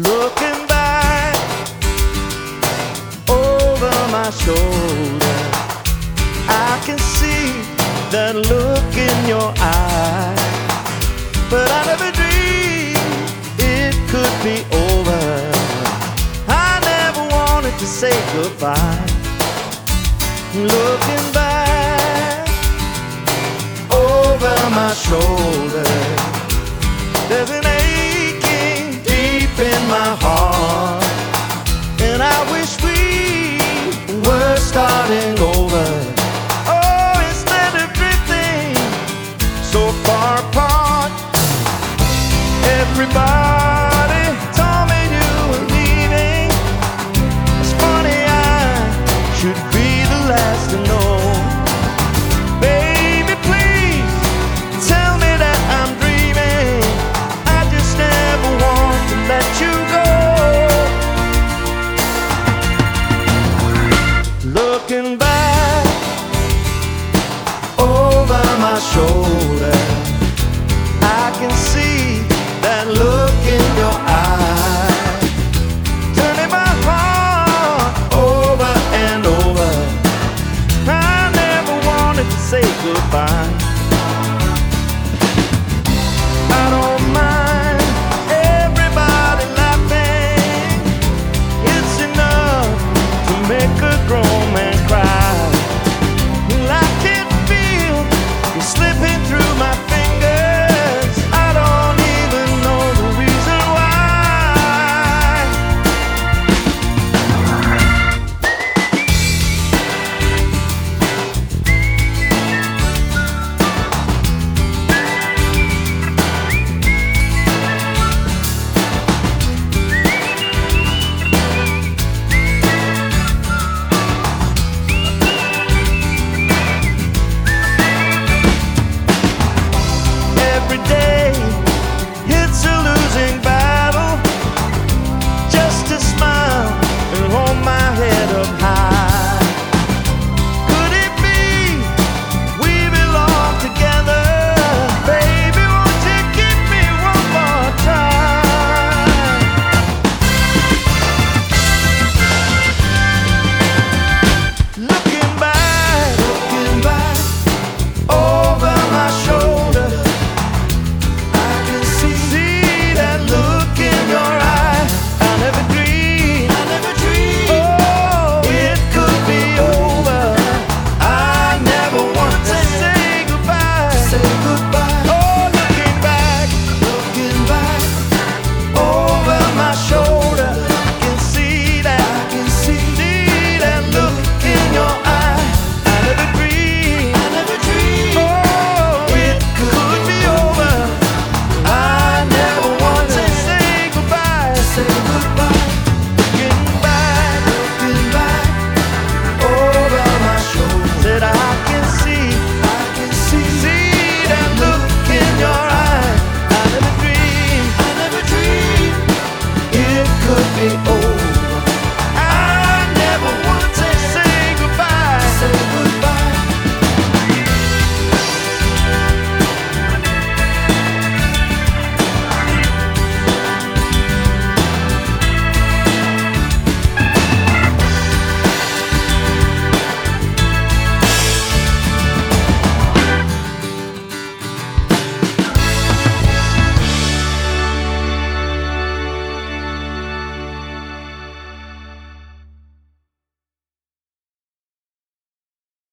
Looking back over my shoulder, I can see that look in your eye, but I never dreamed it could be over. I never wanted to say goodbye. Looking back over my shoulder, there's an aching deep in my heart, and I wish we were starting over. Oh, instead of drifting so far apart. Everybody told me you were leaving. It's funny, I should be the last to know. Baby, please tell me that I'm dreaming. I just never want to let you go. Looking back over my shoulder, I can see that look in your eye, turning my heart over and over. I never wanted to say goodbye. I don't mind everybody laughing. It's enough to make a grown man cry. Well, I can feel you slipping through my fingers. I don't even know the reason why. Every day it's a losing battle, just to smile and hold my head up high. Could it be we belong together? Baby, won't you give me one more try? Looking back over my shoulder, I can see that look in your eye. I never dreamed, oh, it could be over. I never want to say goodbye. Oh, looking back over my shoulder, I can see that look in your eye. I never dreamed, oh, it could be over. I never want to say goodbye. Looking back over my shoulder, said I can see that look in your eye. I never dreamed it could be over.